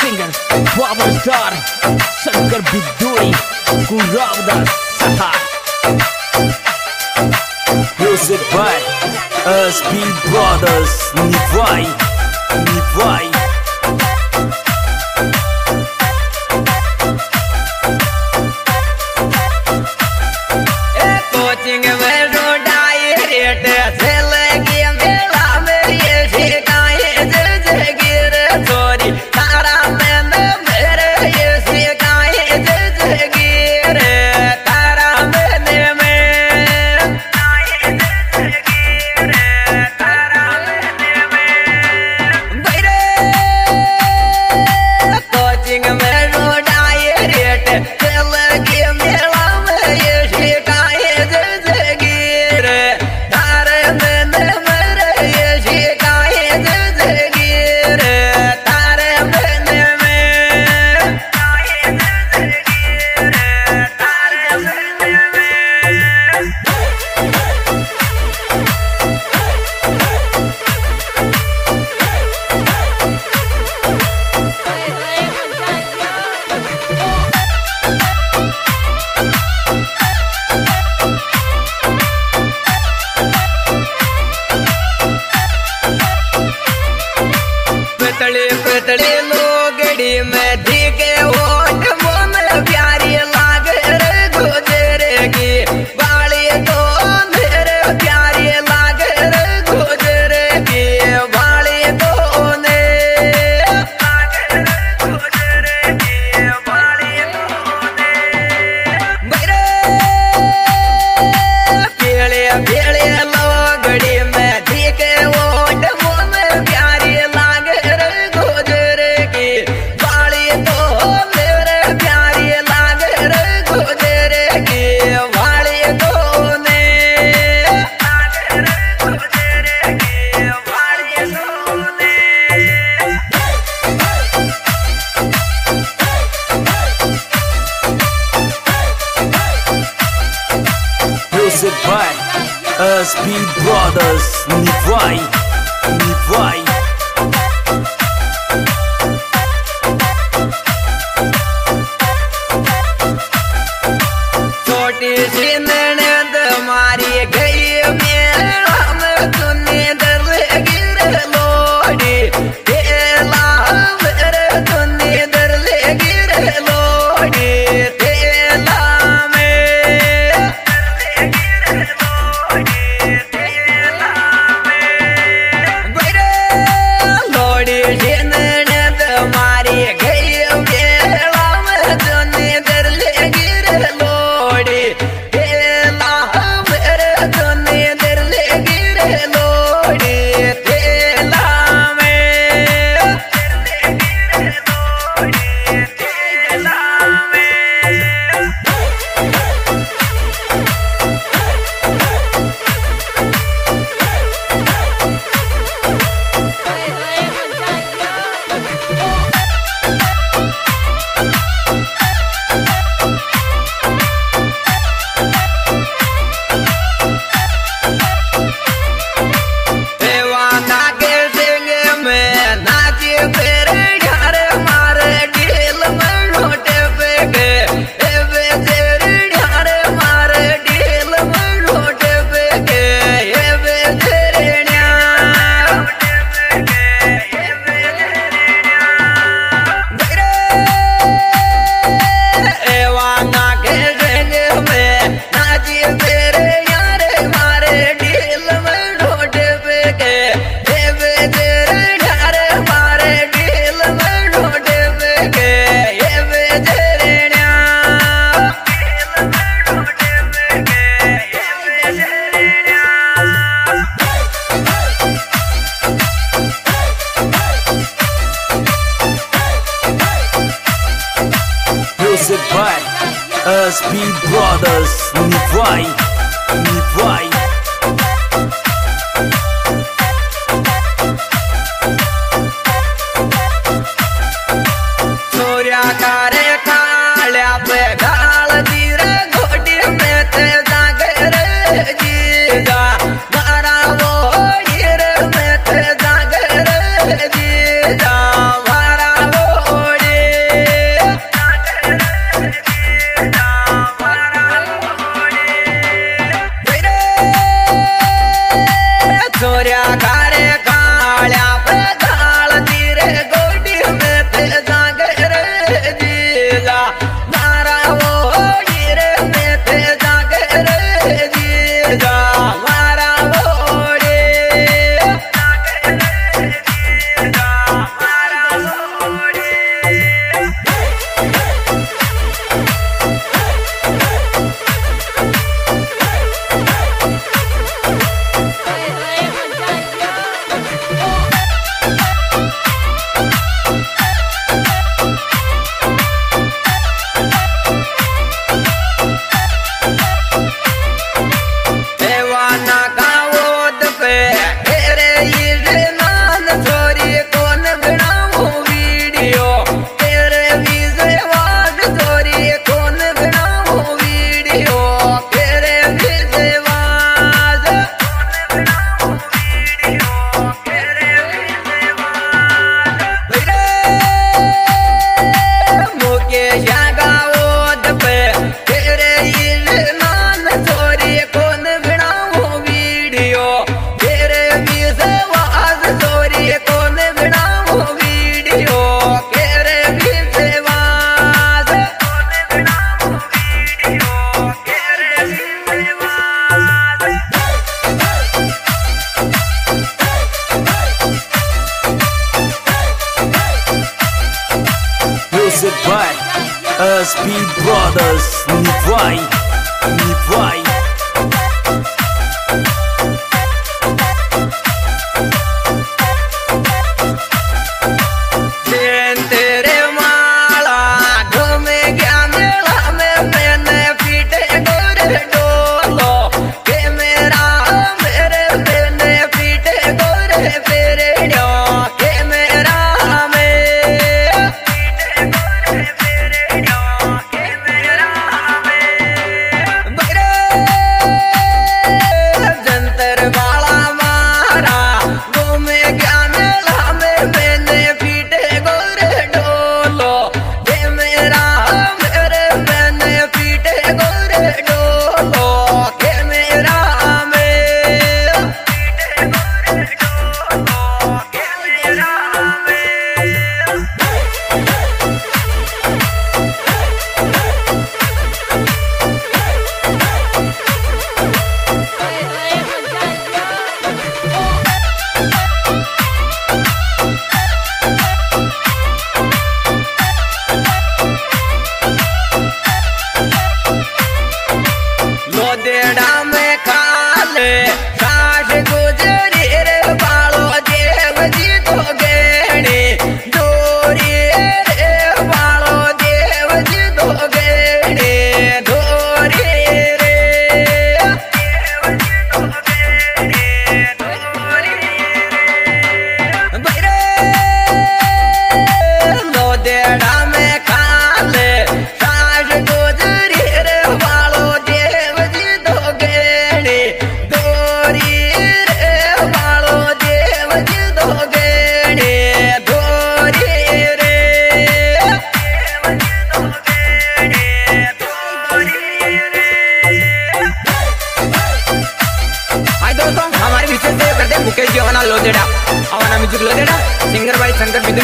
Singer power star Shankar बिद्दुई कुरावदास सहा music by SP Brothers Nivai कोचिंग में रोडाई रेट से लगी मेला में ये शिकाए जगिर चोरी तारा में मेरे ये शिकाए जगिर तारा में तारा कोचिंग में रोडाई रेट से लगी मेला में ये शिकाए जगिर तारे में मेरे ये शिकाए जगिर तारे में पतले लोगड़ी में दिखे ओट मन प्यारी लाग रे गुजरे की बाली तो मेरे प्यारी लाग रे गुजरे की बाली तो ने गुजरे की बाली तो ने मेरे पीले पीले लोगड़ी में दिखे ओट मन प्यारी लाग रे गुजरे की बाली तो मेरे प्यारी लाग रे गुजरे की बाली तो ने गुजरे की बाली तो ने music by SP Brothers Nivai छोटी सी ननद मारी गई मेला में तूने दर गिर लोड़ी तेला मेरे तूने दर गिर लोड़ी तेला में गिर लोड़ी तेला में लोड़ी सी ननद मारी गई मेला में तूने दर गिर लोड़ी तेला मेरे तूने दर गिर लोड़ी तेला में गिर लोड़ी तेला में देवाना के सिंग में नाचे फिर घर मारे ढील में नोटे पे गए एवे तेर घर मारे ढील में नोटे पे गए एवे तेरण्या देवाना के सिंग में नाचे फिर यार मारे ढील में नोटे पे गए एवे तेर घर मारे ढील में नोटे पे गए एवे तेरण्या नोटे पे गए एवे तेरण्या music by SP Brothers Nivai सूर्या कारे काल्या पे गाल दीर घोटी में ते जागर जीजा मारा वो हीर में ते जागर जीजा मारा वो Music by SP Brothers. Nivai, Nivai. Mukesh ji अवना लोदेड़ा अवना म्यूजिक लोदेड़ा सिंगर भाई शंकर